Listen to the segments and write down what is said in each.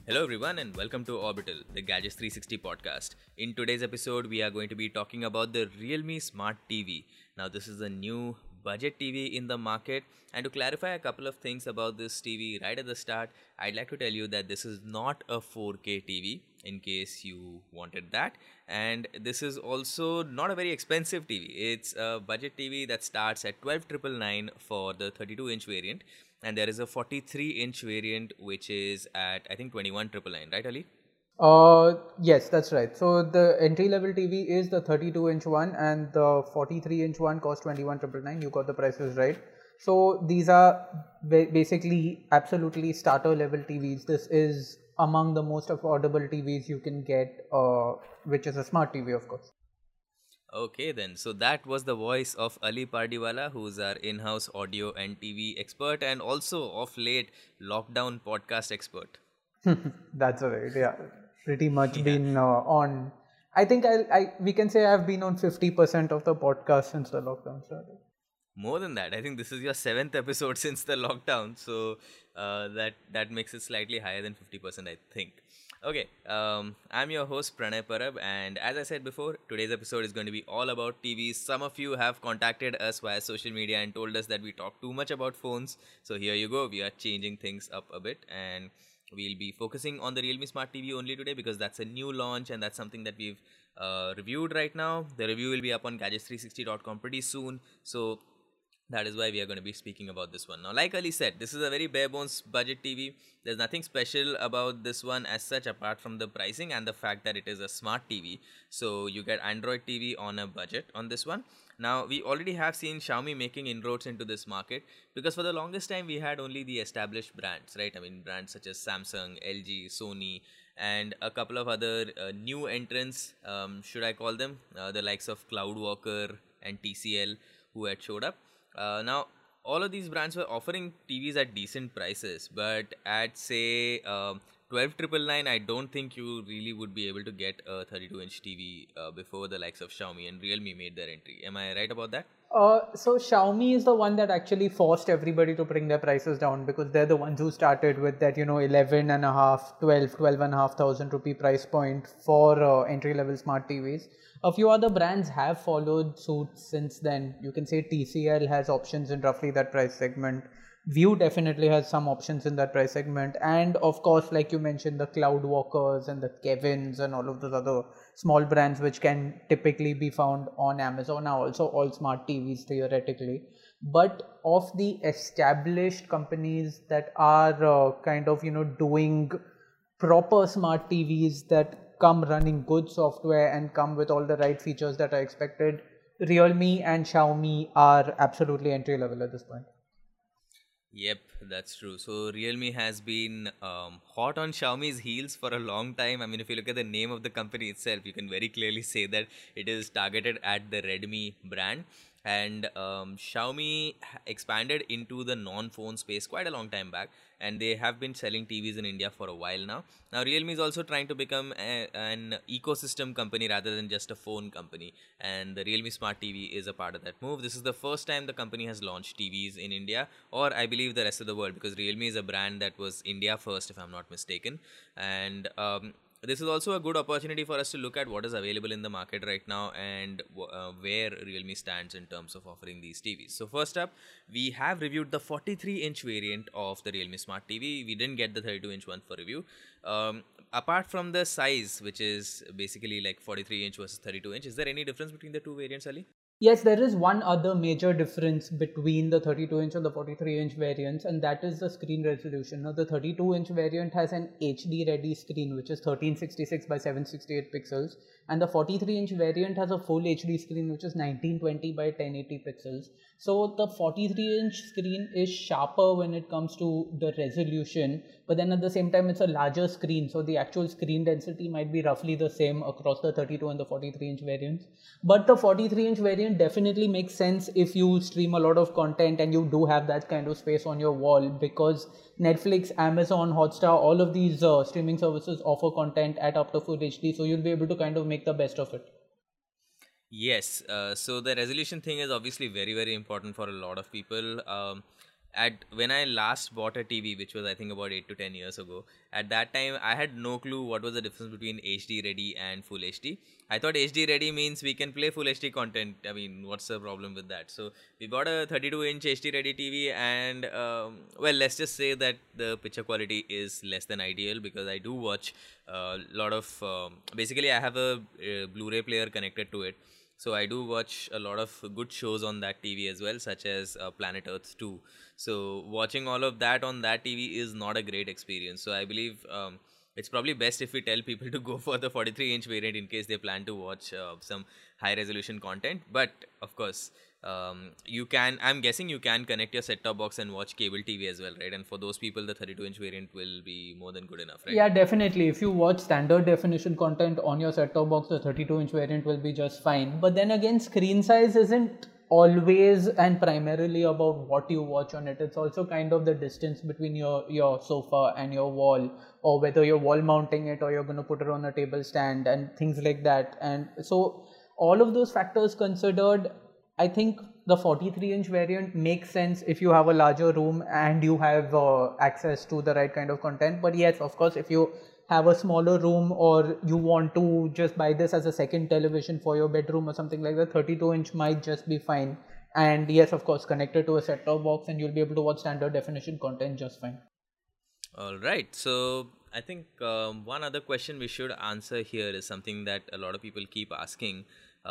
Hello, everyone, and welcome to Orbital, the Gadgets 360 podcast. In today's episode, we are going to be talking about the Realme Smart TV. Now, this is a new budget TV in the market, and to clarify a couple of things about this TV right at the start, I'd like to tell you that this is not a 4K TV, in case you wanted that, and this is also not a very expensive TV. It's a budget TV that starts at 12,999 for the 32-inch variant, and there is a 43-inch variant which is at I think 21,999, right, Ali? Yes, that's right. So the entry level TV is the 32-inch one, and the 43-inch one costs 21,999. You got the prices right. So these are basically absolutely starter level TVs. This is among the most affordable TVs you can get, which is a smart TV, of course. Okay, then. So that was the voice of Ali Pardiwala, who's our in-house audio and TV expert, and also of late lockdown podcast expert. That's right. Yeah, pretty much Yeah. been on. I think we can say I've been on 50% of the podcast since the lockdown started. More than that, I think this is your seventh episode since the lockdown, so that makes it slightly higher than 50%, I think. Okay, I'm your host Pranay Parab, and as I said before, today's episode is going to be all about TVs. Some of you have contacted us via social media and told us that we talk too much about phones, so here you go. We are changing things up a bit, and we'll be focusing on the Realme Smart TV only today because that's a new launch and that's something that we've reviewed right now. The review will be up on gadgets360.com pretty soon, so that is why we are going to be speaking about this one. Now, like Ali said, this is a very bare bones budget TV. There's nothing special about this one as such apart from the pricing and the fact that it is a smart TV. So you get Android TV on a budget on this one. Now, we already have seen Xiaomi making inroads into this market because for the longest time we had only the established brands, right? I mean, brands such as Samsung, LG, Sony, and a couple of other new entrants, should I call them, the likes of Cloudwalker and TCL, who had showed up. Now, all of these brands were offering TVs at decent prices, but at say 12,999, I don't think you really would be able to get a 32-inch TV before the likes of Xiaomi and Realme made their entry. Am I right about that? So Xiaomi is the one that actually forced everybody to bring their prices down because they're the ones who started with that, 11 and a half, 12 and a half thousand rupee price point for entry level smart TVs. A few other brands have followed suit since then. You can say TCL has options in roughly that price segment. View definitely has some options in that price segment, and of course, like you mentioned, the Cloudwalkers and the Kevins and all of those other small brands which can typically be found on Amazon are also all smart TVs theoretically. But of the established companies that are doing proper smart TVs that come running good software and come with all the right features that are expected, Realme and Xiaomi are absolutely entry level at this point. Yep, that's true. So Realme has been hot on Xiaomi's heels for a long time. I mean, if you look at the name of the company itself, you can very clearly say that it is targeted at the Redmi brand. And Xiaomi expanded into the non-phone space quite a long time back, and they have been selling TVs in India for a while now. Now, Realme is also trying to become an ecosystem company rather than just a phone company, and the Realme Smart TV is a part of that move. This is the first time the company has launched TVs in India, or I believe the rest of the world, because Realme is a brand that was India first, if I'm not mistaken. And this is also a good opportunity for us to look at what is available in the market right now and where Realme stands in terms of offering these TVs. So first up, we have reviewed the 43-inch variant of the Realme Smart TV. We didn't get the 32-inch one for review. Apart from the size, which is basically like 43-inch versus 32-inch, is there any difference between the two variants, Ali? Yes, there is one other major difference between the 32-inch and the 43-inch variants, and that is the screen resolution. Now, the 32-inch variant has an HD-ready screen, which is 1366 by 768 pixels, and the 43-inch variant has a full HD screen, which is 1920 by 1080 pixels. So, the 43-inch screen is sharper when it comes to the resolution, but then at the same time, it's a larger screen, so the actual screen density might be roughly the same across the 32 and the 43-inch variants. But the 43-inch variant definitely makes sense if you stream a lot of content and you do have that kind of space on your wall, because Netflix, Amazon, Hotstar, all of these streaming services offer content at up to full HD, so you'll be able to kind of make the best of it. Yes, so the resolution thing is obviously very, very important for a lot of people. at when I last bought a TV, which was I think about 8 to 10 years ago, at that time I had no clue what was the difference between HD ready and full HD. I thought HD ready means we can play full HD content. I mean, what's the problem with that? So we bought a 32-inch HD ready TV, and well, let's just say that the picture quality is less than ideal because I do watch a lot of. Basically, I have a Blu-ray player connected to it. So I do watch a lot of good shows on that TV as well, such as Planet Earth 2. So watching all of that on that TV is not a great experience. So I believe it's probably best if we tell people to go for the 43-inch variant in case they plan to watch some high resolution content. But of course, you can, I'm guessing you can connect your set-top box and watch cable TV as well, right? And for those people, the 32-inch variant will be more than good enough, right? Yeah, definitely. If you watch standard definition content on your set-top box, the 32-inch variant will be just fine. But then again, screen size isn't always and primarily about what you watch on it. It's also kind of the distance between your sofa and your wall, or whether you're wall mounting it or you're going to put it on a table stand and things like that. And so all of those factors considered, I think the 43-inch variant makes sense if you have a larger room and you have access to the right kind of content. But yes, of course, if you have a smaller room or you want to just buy this as a second television for your bedroom or something like that, 32-inch might just be fine. And yes, of course, connected to a set-top box and you'll be able to watch standard definition content just fine. All right. So I think one other question we should answer here is something that a lot of people keep asking,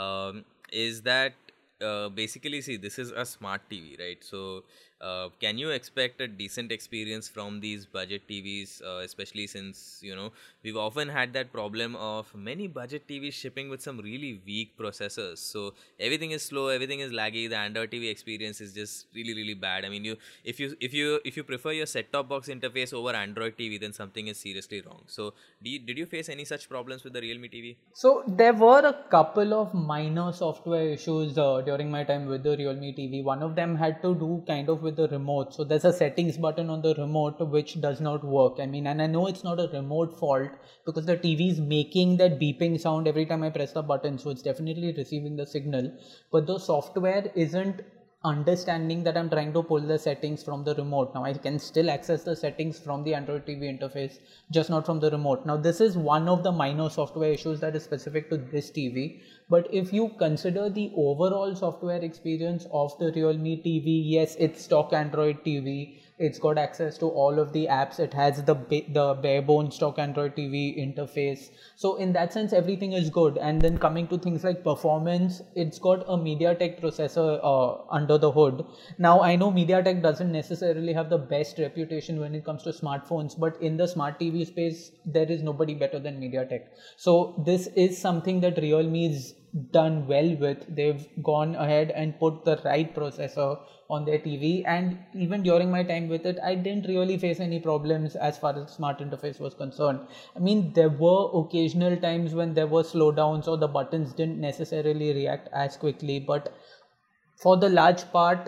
is that basically, see, this is a smart TV, right? So can you expect a decent experience from these budget TVs, especially since, you know, we've often had that problem of many budget TVs shipping with some really weak processors. So everything is slow, everything is laggy. The Android TV experience is just really, really bad. I mean, if you prefer your set-top box interface over Android TV, then something is seriously wrong. So did you face any such problems with the Realme TV? So there were a couple of minor software issues during my time with the Realme TV. One of them had to do kind of with the remote. So there's a settings button on the remote which does not work. I mean, and I know it's not a remote fault because the TV is making that beeping sound every time I press the button. So it's definitely receiving the signal. But the software isn't understanding that I'm trying to pull the settings from the remote. Now I can still access the settings from the Android TV interface, just not from the remote. Now this is one of the minor software issues that is specific to this TV. But if you consider the overall software experience of the Realme TV, yes, it's stock Android TV. It's got access to all of the apps. It has the bare bones stock Android TV interface. So in that sense, everything is good. And then coming to things like performance, it's got a MediaTek processor under the hood. Now I know MediaTek doesn't necessarily have the best reputation when it comes to smartphones, but in the smart TV space, there is nobody better than MediaTek. So this is something that Realme's done well with. They've gone ahead and put the right processor on their TV, and even during my time with it, I didn't really face any problems as far as the smart interface was concerned. I mean, there were occasional times when there were slowdowns or the buttons didn't necessarily react as quickly, but for the large part,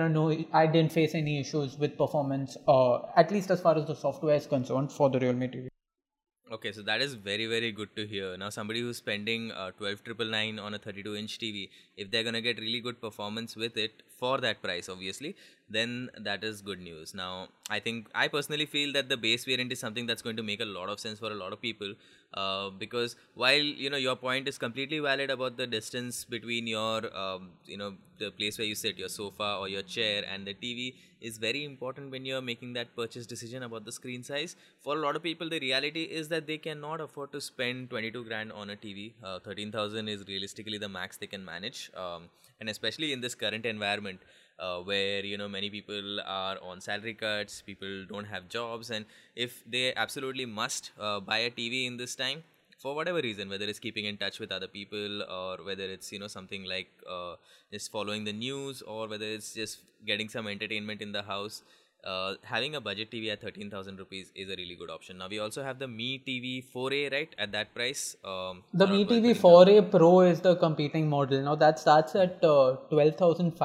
I didn't face any issues with performance, at least as far as the software is concerned for the Realme TV. Okay, so that is very, very good to hear. Now, somebody who's spending 12,999 on a 32-inch TV, if they're going to get really good performance with it for that price, obviously, then that is good news. Now, I personally feel that the base variant is something that's going to make a lot of sense for a lot of people, because while, you know, your point is completely valid about the distance between your, the place where you sit, your sofa or your chair, and the TV is very important when you're making that purchase decision about the screen size. For a lot of people, the reality is that they cannot afford to spend 22 grand on a TV. 13,000 is realistically the max they can manage, and especially in this current environment, where, you know, many people are on salary cuts, people don't have jobs, and if they absolutely must buy a TV in this time, for whatever reason, whether it's keeping in touch with other people, or whether it's, you know, something like just following the news, or whether it's just getting some entertainment in the house, having a budget TV at 13,000 rupees is a really good option. Now we also have the Mi TV 4A, right, at that price. The Mi TV 4A Pro is the competing model. Now that starts at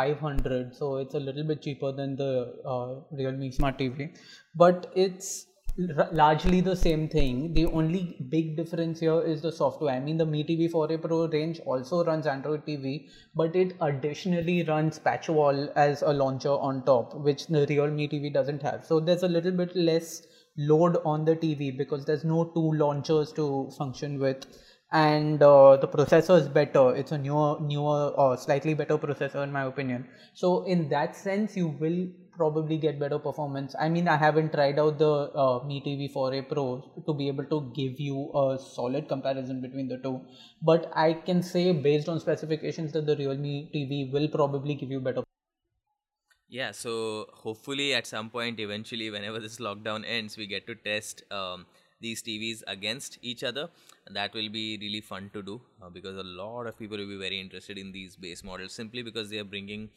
12,500, so it's a little bit cheaper than the Realme Smart TV, but it's largely the same thing. The only big difference here is the software. I mean, the Mi TV 4a Pro range also runs Android TV, but it additionally runs Patchwall as a launcher on top, which the Realme TV doesn't have. So there's a little bit less load on the TV because there's no two launchers to function with, and the processor is better. It's a newer, slightly better processor in my opinion. So in that sense, you will probably get better performance. I mean, I haven't tried out the Mi TV 4a Pro to be able to give you a solid comparison between the two, but I can say based on specifications that the Realme TV will probably give you better. Yeah, so hopefully at some point, eventually, whenever this lockdown ends, we get to test these TVs against each other. That will be really fun to do because a lot of people will be very interested in these base models simply because they are bringing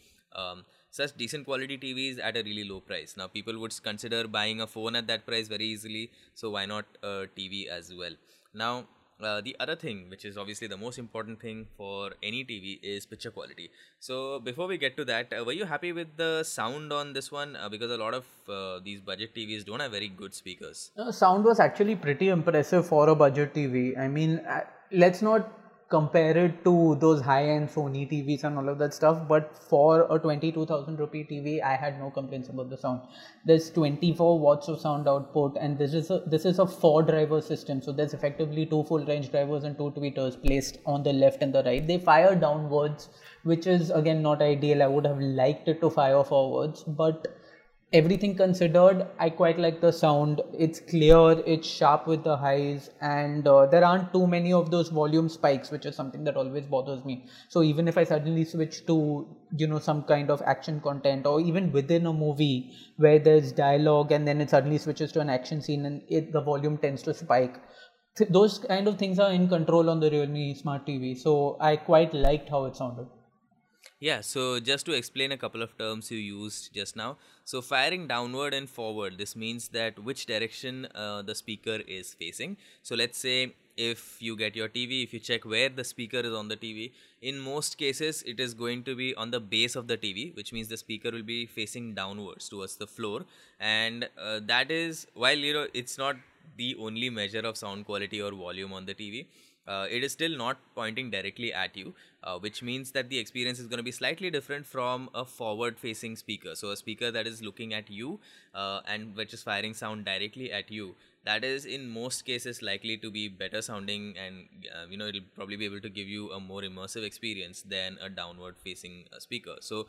such decent quality TVs at a really low price. Now, people would consider buying a phone at that price very easily, so why not a TV as well? Now, the other thing, which is obviously the most important thing for any TV, is picture quality. So before we get to that, were you happy with the sound on this one? Because a lot of these budget TVs don't have very good speakers. Sound was actually pretty impressive for a budget TV. I mean, let's not compare it to those high-end Sony TVs and all of that stuff, but for a 22,000 rupee TV, I had no complaints about the sound. There's 24 watts of sound output, and this is a 4-driver system, so there's effectively 2 full-range drivers and 2 tweeters placed on the left and the right. They fire downwards, which is again not ideal. I would have liked it to fire forwards, but everything considered, I quite like the sound. It's clear, it's sharp with the highs, and there aren't too many of those volume spikes, which is something that always bothers me. So even if I suddenly switch to, some kind of action content, or even within a movie where there's dialogue and then it suddenly switches to an action scene and the volume tends to spike, those kind of things are in control on the Realme Smart TV. So I quite liked how it sounded. Yeah, so just to explain a couple of terms you used just now. So firing downward and forward, this means that which direction the speaker is facing. So let's say if you get your TV, if you check where the speaker is on the TV, in most cases it is going to be on the base of the TV, which means the speaker will be facing downwards towards the floor. And that is, while it's not the only measure of sound quality or volume on the TV, it is still not pointing directly at you, which means that the experience is going to be slightly different from a forward facing speaker. So a speaker that is looking at you and which is firing sound directly at you, that is in most cases likely to be better sounding, and it'll probably be able to give you a more immersive experience than a downward facing speaker. So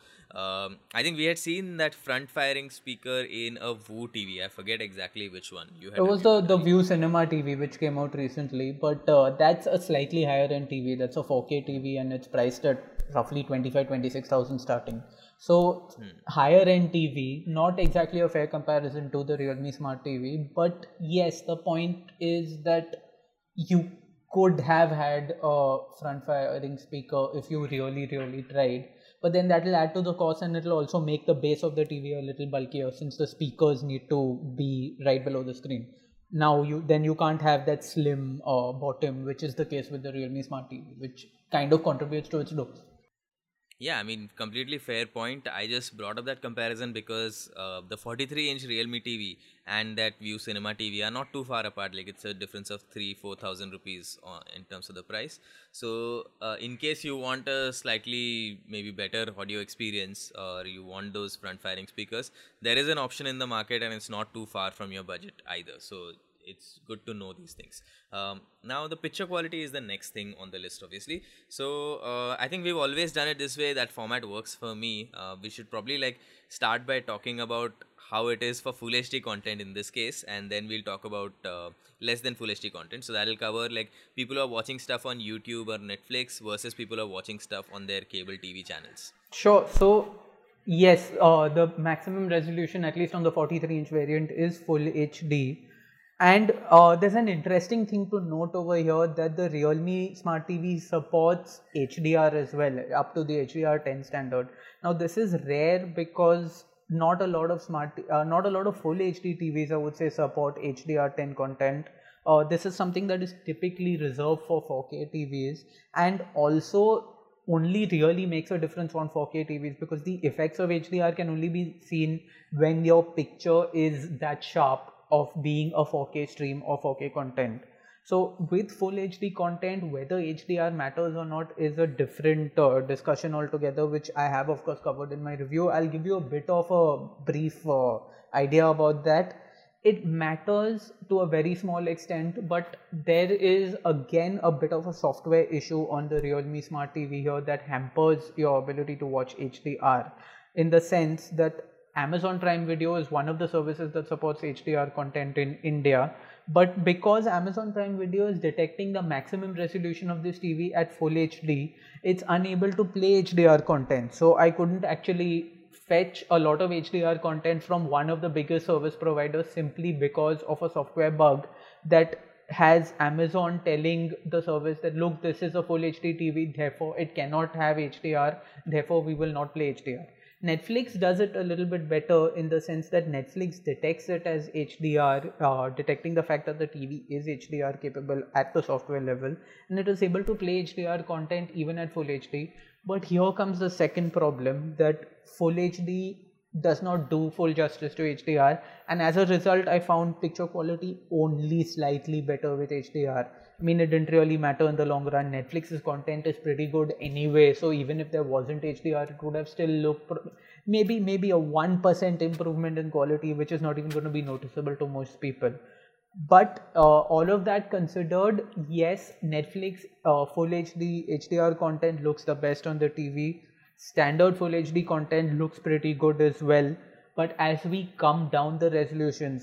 I think we had seen that front firing speaker in a Voo TV. I forget exactly which one you had. It was the View Cinema TV, which came out recently, but that's a slightly higher end TV. That's a 4K TV and it's priced at roughly 25,000-26,000 starting. So higher end TV, not exactly a fair comparison to the Realme Smart TV, but yes, the point is that you could have had a front firing speaker if you really tried, but then that will add to the cost, and it will also make the base of the TV a little bulkier since the speakers need to be right below the screen. Now you can't have that slim bottom, which is the case with the Realme Smart TV, which kind of contributes to its look. Yeah, I mean, completely fair point. I just brought up that comparison because the 43-inch Realme TV and that View Cinema TV are not too far apart. Like, it's a difference of 3,000-4,000 rupees in terms of the price. So, in case you want a slightly maybe better audio experience, or you want those front-firing speakers, there is an option in the market, and it's not too far from your budget either. So it's good to know these things. Now the picture quality is the next thing on the list, obviously. So I think we've always done it this way. That format works for me. We should probably start by talking about how it is for Full HD content in this case, and then we'll talk about less than Full HD content. So that'll cover people who are watching stuff on YouTube or Netflix versus people who are watching stuff on their cable TV channels. Sure. So yes, the maximum resolution, at least on the 43-inch variant, is Full HD. And there's an interesting thing to note over here, that the Realme Smart TV supports HDR as well, up to the HDR10 standard. Now this is rare because not a lot of Full HD TVs, I would say, support HDR10 content. This is something that is typically reserved for 4K TVs, and also only really makes a difference on 4K TVs because the effects of HDR can only be seen when your picture is that sharp of being a 4K stream or 4K content. So with full HD content, whether HDR matters or not is a different discussion altogether, which I have of course covered in my review. I'll give you a bit of a brief idea about that. It matters to a very small extent, but there is again a bit of a software issue on the Realme Smart TV here that hampers your ability to watch HDR, in the sense that Amazon Prime Video is one of the services that supports HDR content in India, but because Amazon Prime Video is detecting the maximum resolution of this TV at full HD, it's unable to play HDR content. So I couldn't actually fetch a lot of HDR content from one of the biggest service providers simply because of a software bug that has Amazon telling the service that, look, this is a full HD TV, therefore it cannot have HDR, therefore we will not play HDR. Netflix does it a little bit better in the sense that Netflix detects it as HDR, detecting the fact that the TV is HDR capable at the software level, and it is able to play HDR content even at full HD. But here comes the second problem, that full HD does not do full justice to HDR, and as a result I found picture quality only slightly better with HDR. I mean, it didn't really matter in the long run. Netflix's content is pretty good anyway, so even if there wasn't HDR, it would have still looked maybe a 1% improvement in quality, which is not even going to be noticeable to most people. But all of that considered, yes, Netflix full HD HDR content looks the best on the TV. Standard full HD content looks pretty good as well. But as we come down the resolutions,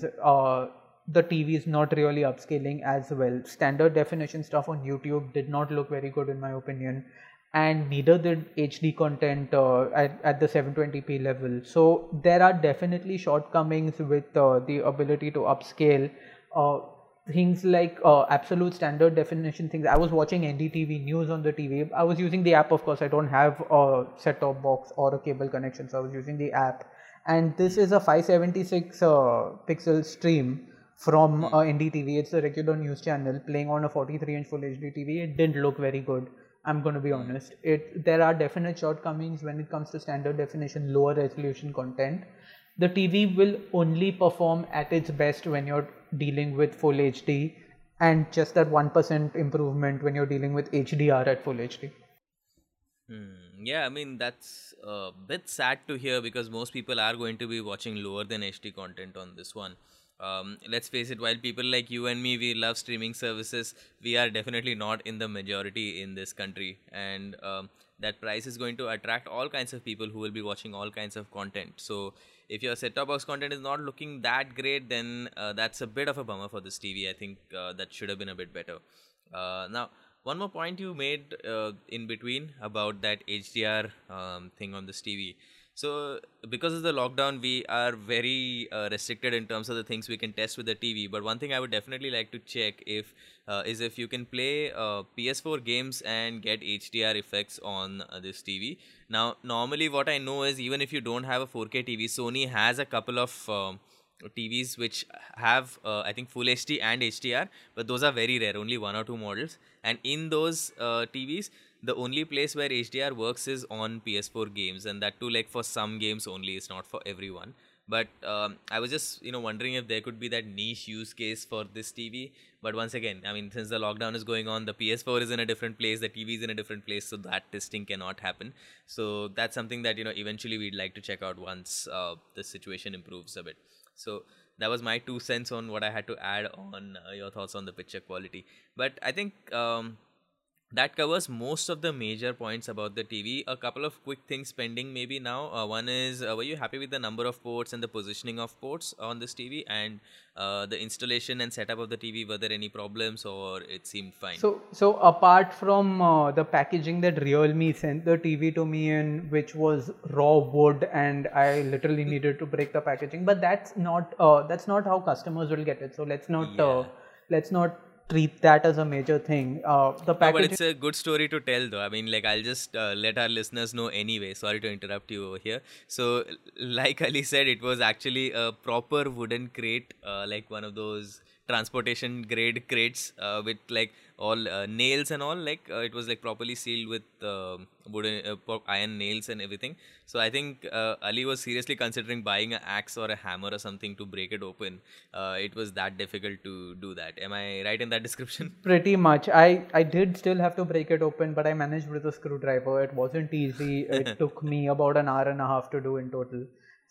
the TV is not really upscaling as well. Standard definition stuff on YouTube did not look very good in my opinion, and neither did HD content at the 720p level. So there are definitely shortcomings with the ability to upscale. Things like absolute standard definition things. I was watching NDTV news on the TV. I was using the app, of course. I don't have a set-top box or a cable connection, so I was using the app. And this is a 576 pixel stream from NDTV. It's a regular news channel playing on a 43-inch full HD TV. It didn't look very good, I'm going to be honest. There are definite shortcomings when it comes to standard definition, lower resolution content. The TV will only perform at its best when you're dealing with full HD, and just that 1% improvement when you're dealing with HDR at full HD. Yeah, I mean, that's a bit sad to hear because most people are going to be watching lower than HD content on this one. Let's face it, while people like you and me, we love streaming services, we are definitely not in the majority in this country. And that price is going to attract all kinds of people who will be watching all kinds of content. So if your set-top box content is not looking that great, then that's a bit of a bummer for this TV. I think that should have been a bit better. Now, one more point you made in between about that HDR thing on this TV. So because of the lockdown, we are very restricted in terms of the things we can test with the TV. But one thing I would definitely like to check is if you can play PS4 games and get HDR effects on this TV. Now, normally what I know is even if you don't have a 4K TV, Sony has a couple of TVs which have I think full HD and HDR, but those are very rare, only 1 or 2 models. And in those TVs, the only place where HDR works is on PS4 games, and that too like for some games only, it's not for everyone. But I was just wondering if there could be that niche use case for this TV. But once again, I mean, since the lockdown is going on, the PS4 is in a different place, the TV is in a different place, so that testing cannot happen. So that's something that eventually we'd like to check out once the situation improves a bit. So that was my 2 cents on what I had to add on your thoughts on the picture quality. But I think that covers most of the major points about the TV. A couple of quick things pending maybe now. One is, were you happy with the number of ports and the positioning of ports on this TV? And the installation and setup of the TV, were there any problems or it seemed fine? So apart from the packaging that Realme sent the TV to me in, which was raw wood, and I literally needed to break the packaging, but that's not how customers will get it. So let's not treat that as a major thing. The packaging. No, but it's a good story to tell though. I mean, like, I'll just let our listeners know anyway. Sorry to interrupt you over here. So like Ali said, it was actually a proper wooden crate, like one of those transportation grade crates with like all nails and all. Like it was like properly sealed with wooden iron nails and everything. So I think Ali was seriously considering buying an axe or a hammer or something to break it open. It was that difficult to do that. Am I right in that description? Pretty much. I did still have to break it open, but I managed with a screwdriver. It wasn't easy. It took me about an hour and a half to do in total.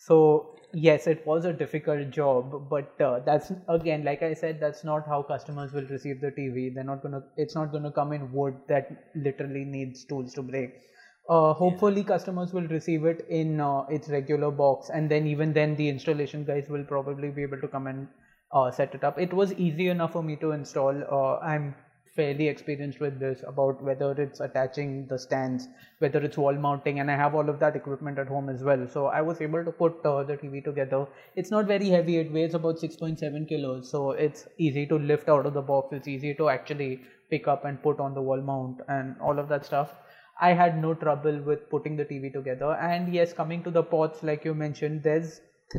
So yes, it was a difficult job, but that's again, like I said, that's not how customers will receive the TV. They're not gonna. It's not gonna come in wood that literally needs tools to break. Hopefully, customers will receive it in its regular box, and then even then, the installation guys will probably be able to come and set it up. It was easy enough for me to install. I'm fairly experienced with this, about whether it's attaching the stands, whether it's wall mounting, and I have all of that equipment at home as well. So I was able to put the TV together. It's not very heavy. It weighs about 6.7 kilos, so it's easy to lift out of the box. It's easy to actually pick up and put on the wall mount and all of that stuff. I had no trouble with putting the TV together. And yes, coming to the ports, like you mentioned, there's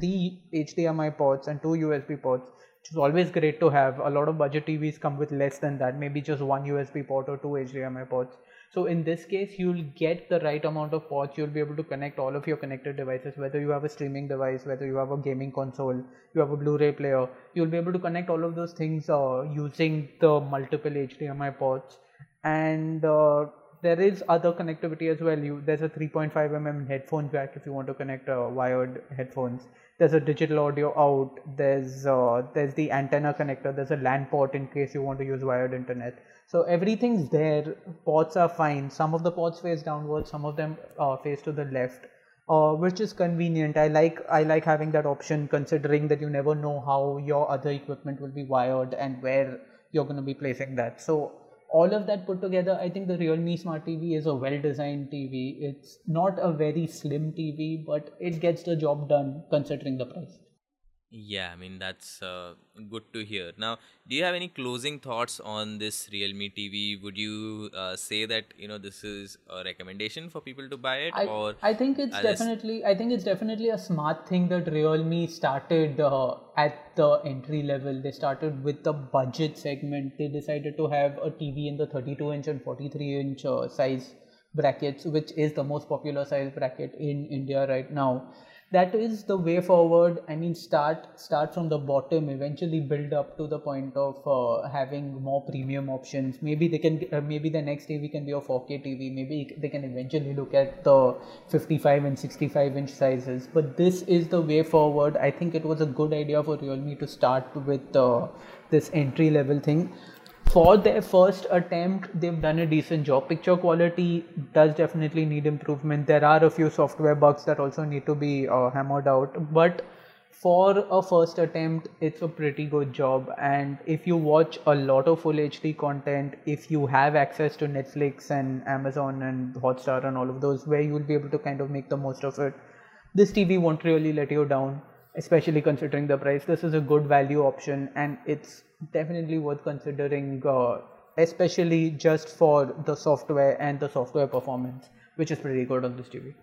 3 HDMI ports and 2 USB ports, which is always great to have. A lot of budget TVs come with less than that, maybe just 1 USB port or 2 HDMI ports. So in this case, you'll get the right amount of ports. You'll be able to connect all of your connected devices, whether you have a streaming device, whether you have a gaming console, you have a Blu-ray player. You'll be able to connect all of those things using the multiple HDMI ports. And there is other connectivity as well. There's a 3.5 mm headphone jack if you want to connect wired headphones. There's a digital audio out. There's the antenna connector. There's a LAN port in case you want to use wired internet. So everything's there. Ports are fine. Some of the ports face downwards. Some of them face to the left, which is convenient. I like having that option, considering that you never know how your other equipment will be wired and where you're going to be placing that. So all of that put together, I think the Realme Smart TV is a well-designed TV. It's not a very slim TV, but it gets the job done considering the price. Yeah, I mean, that's good to hear. Now, do you have any closing thoughts on this Realme TV? Would you say that, this is a recommendation for people to buy it, or I think it's definitely a smart thing that Realme started at the entry level. They started with the budget segment. They decided to have a TV in the 32-inch and 43-inch size brackets, which is the most popular size bracket in India right now. That is the way forward. I mean, start from the bottom, eventually build up to the point of having more premium options. Maybe they can, maybe the next TV can be a 4K TV. Maybe they can eventually look at the 55 and 65-inch sizes. But this is the way forward. I think it was a good idea for Realme to start with this entry level thing. For their first attempt, they've done a decent job. Picture quality does definitely need improvement. There are a few software bugs that also need to be hammered out. But for a first attempt, it's a pretty good job. And if you watch a lot of full HD content, if you have access to Netflix and Amazon and Hotstar and all of those, where you will be able to kind of make the most of it, this TV won't really let you down, especially considering the price. This is a good value option, and it's definitely worth considering, especially just for the software and the software performance, which is pretty good on this TV.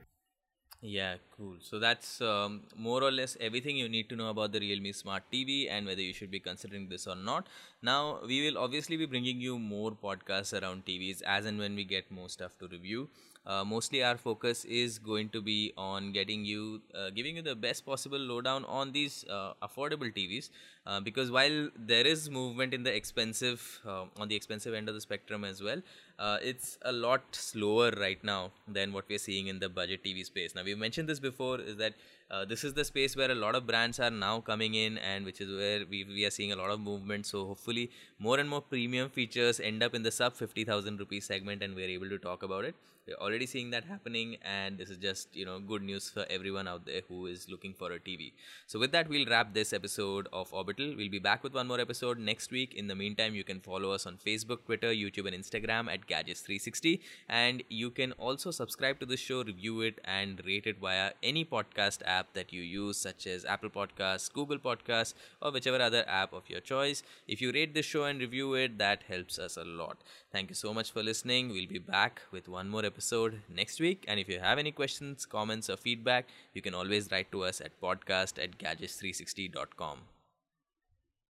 Yeah, cool. So that's more or less everything you need to know about the Realme Smart TV and whether you should be considering this or not. Now, we will obviously be bringing you more podcasts around TVs as and when we get more stuff to review. Mostly our focus is going to be on giving you the best possible lowdown on these affordable TVs, because while there is movement in the expensive on the expensive end of the spectrum as well, it's a lot slower right now than what we're seeing in the budget TV space. Now, we've mentioned this before, is that this is the space where a lot of brands are now coming in, and which is where we are seeing a lot of movement. So hopefully more and more premium features end up in the sub 50,000 rupees segment, and we're able to talk about it. We're already seeing that happening, and this is just good news for everyone out there who is looking for a TV. So with that, we'll wrap this episode of Orbital. We'll be back with one more episode next week. In the meantime, you can follow us on Facebook, Twitter, YouTube and Instagram at Gadgets360, and you can also subscribe to the show, review it and rate it via any podcast app that you use, such as Apple Podcasts, Google Podcasts, or whichever other app of your choice. If you rate the show and review it, that helps us a lot. Thank you so much for listening. We'll be back with one more episode next week. And if you have any questions, comments, or feedback, you can always write to us at podcast@gadgets360.com.